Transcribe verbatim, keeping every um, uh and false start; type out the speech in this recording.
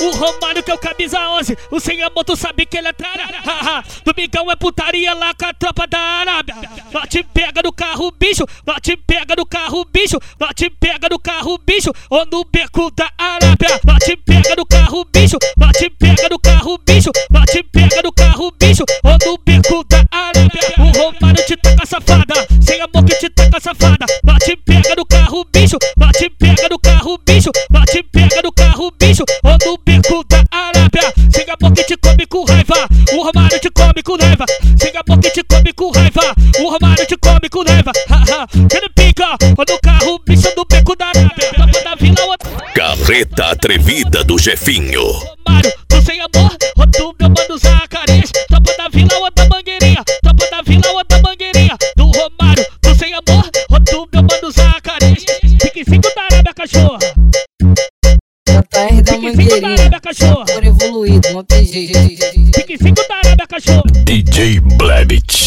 O Romário que é o camisa onze, o sem amor tu sabe que ele é trara. Domingão é putaria lá com a tropa da Arábia. Lá te pega no carro, bicho, lá te pega no carro, bicho, lá te pega no carro, bicho, ou no beco da Arábia. Lá te pega no carro, bicho, lá te pega no carro, bicho, lá te pega no carro, bicho, ou no beco da Arábia. O Romário te taca safada, sem amor que te taca safada. Lá te pega no carro, bicho, lá te pega no carro, bicho, lá te pega no carro, bicho, ou no beco da Arábia. Sem amor que te come com raiva, o Romário te come com raiva. Sem amor que te come com raiva, o Romário te come com raiva. Ele pica, ou no carro, bicho, no beco da Arábia. Tropa da vila, outra. Carreta atrevida do Jefinho. Romário, tu sem amor, ou tu meu mano Zacarias. Tropa da vila, outra mangueirinha. Tropa da vila, outra mangueirinha. Do Romário, tu sem amor, ou tu meu mano Zacarias. Fique cinco da Arábia, cachorra. J R da Mangueirinha, cachorra. por evoluído, não tem jeito. Fique cinco da Arábia, cachorra. D J Blevich.